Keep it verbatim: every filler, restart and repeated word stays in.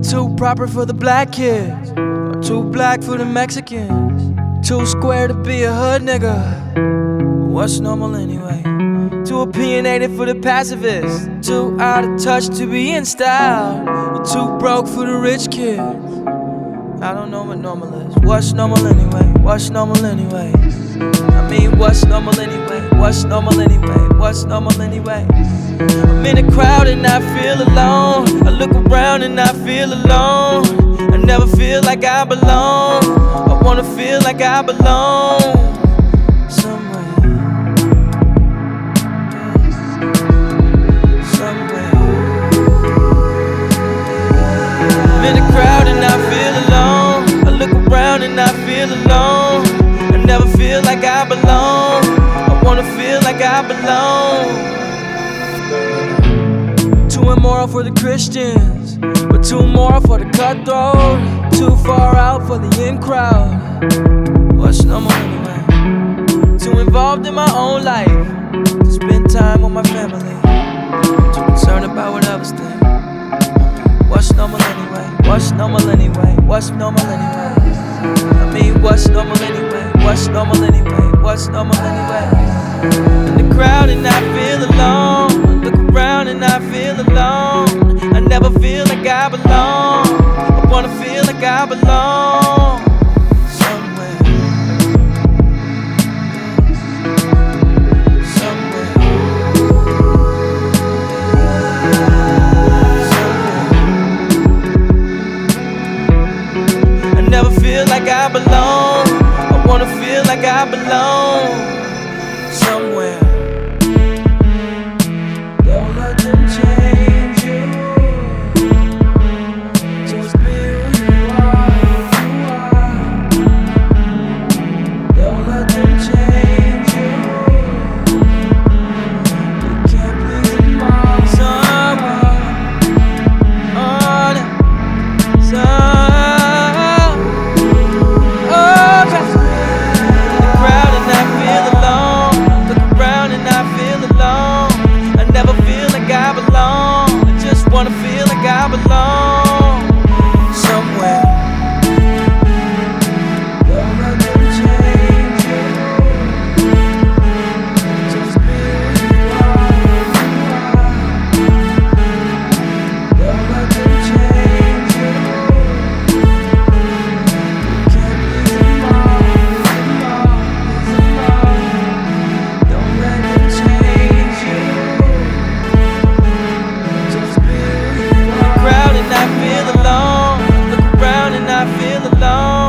Too proper for the black kids, or too black for the Mexicans. Too square to be a hood nigga. What's normal anyway? Too opinionated for the pacifists. Too out of touch to be in style. Or too broke for the rich kids. I don't know what normal is. What's normal anyway? What's normal anyway? I mean, what's normal anyway? What's normal anyway? What's normal anyway? I'm in a crowd and I feel alone. I look around and I feel alone. I never feel like I belong. I wanna feel like I belong somewhere. Somewhere. I'm in a crowd and I feel alone. I look around and I feel alone. I never feel like I belong. I wanna feel like I belong. Too immoral for the Christians, but too moral for the cutthroat. Too far out for the in crowd. What's normal anyway? Too involved in my own life to spend time with my family. Too concerned about what others think. What's normal anyway? What's normal anyway? What's normal anyway? I mean, what's normal anyway? What's normal anyway? What's normal anyway? In the crowd and I feel alone. I look around and I feel alone. I never feel like I belong. I wanna feel like I belong somewhere. Somewhere. Somewhere. I never feel like I belong. I wanna feel like I belong somewhere. Don't let them change you. Just be who you are. Don't let them change you. You can't please them all. Somewhere on some. Wanna feel like I belong somewhere. Don't let them change you. Just be who you are. Don't let them change you. You can't please them all. Don't let them change you. Just be crowd and I feel alone. Look around and I feel alone.